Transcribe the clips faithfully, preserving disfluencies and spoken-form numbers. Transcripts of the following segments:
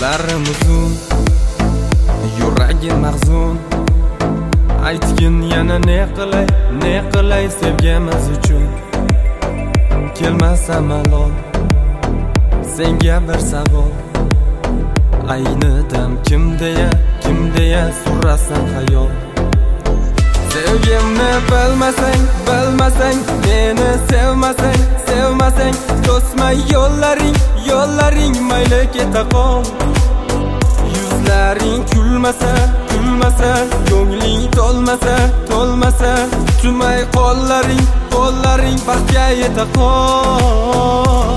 Yo'llarim uzun, yuragim mahzun. Aytgin yana ne qilay, ne qilay sevgimiz uchun. Kelmasa malol, senga bir savol. Ayni dam kim deya, kim deya so'rasan xayol. Sevgimni bilmasang, bilmasang, meni sevmasang, sevmasang, to'smay yo'llaring, yo'llaring mayli keta qol. Yuzlaring kulmasa, kulmasa, ko'ngling to'lmasa, to'lmasa, tumay qo'llaring, qo'llaring baxtga yeta qol.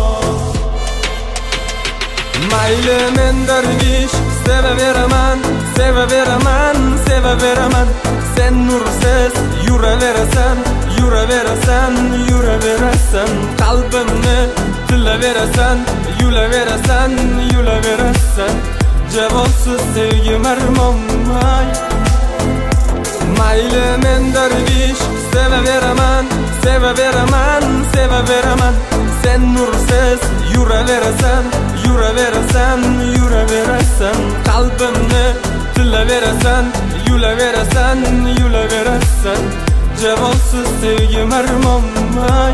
Mayli men darvish, sevaveraman, sevaveraman, sevaveraman. Sen nursiz yuraverasan, yuraverasan, yuraverasan. Qalbimni tilaverasan, yulaverasan, yulaverasan. Javobsiz sevgim armonmay. Mayli men darvish, sevaveraman, sevaveraman, sevaveraman. Sen nursiz yuraverasan, yuraverasan, yuraverasan. Qalbimni tilaverasan, yulaverasan, yulaverasan. Javobsiz sevgim armonmay.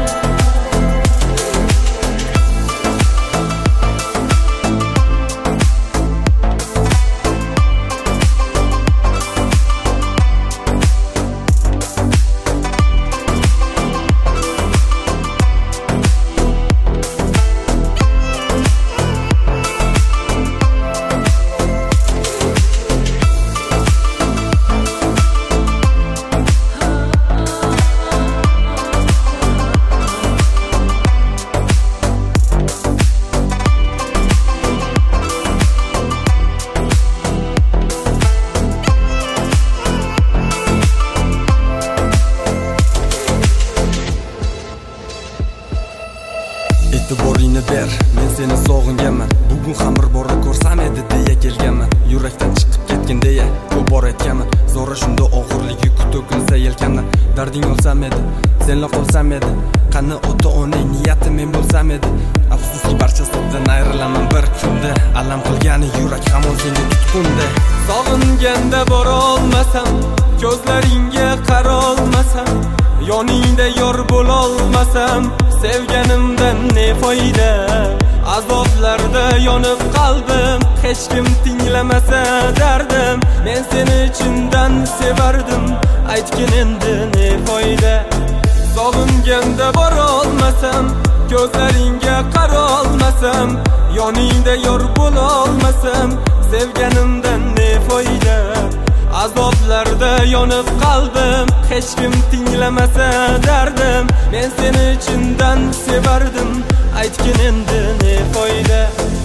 E'tiboringni ber, men seni sog'inganman. Bugun ham bir bora ko'rsam edi deya kelganman. Yurakdan chiqib ketgin deya ko'p bor aytganman. Zo'ra shunda og'irligi kuto'kinsa yelkamdan. Darding olsam edi, senla qolsam edi. Qani ota-onang niyati men bo'lsam edi. Afsuski barchasidan ayrilaman bir kunda. Alam qilgani yurak hamon senga tutqunda. Sog'inganda bora olmasam, ko'zlaringga qara olmasam, yoningda yor bo'la olmasam, sevganimdan ne foyda? Azoblarda yonib qalbim, hech kim tinglamasa dardim. Men seni chindan sevardim, aytgin endi ne foyda? Sog'inganda bora olmasam, ko'zlaringga qara olmasam, yoningda yor bo'la olmasam, sevganimdan ne foyda? Azoblarda yonib qalbim, hech kim tinglamasa dardim. Men seni chindan sevardim, aytgin endi ne foyda?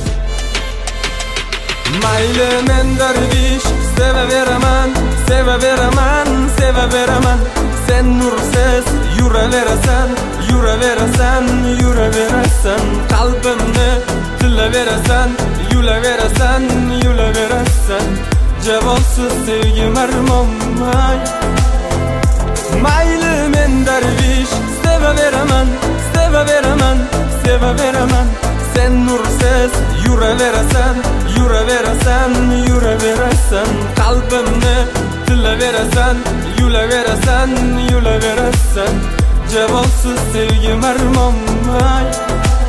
Mayli men darvish, sevaveraman, sevaveraman, sevaveraman. Sen nursiz yuraverasan, yuraverasan, yuraverasan. Qalbimni tilaverasan, yulaverasan, yulaverasan. Javobsiz sevgim armonmay. Mayli men darvish, sevaveraman, sevaveraman, sevaveraman. Sen nursiz yuraverasan, yuraverasan, yuraverasan. Qalbimni tilaverasan, yulaverasan, yulaverasan. Javobsiz sevgim armonmay.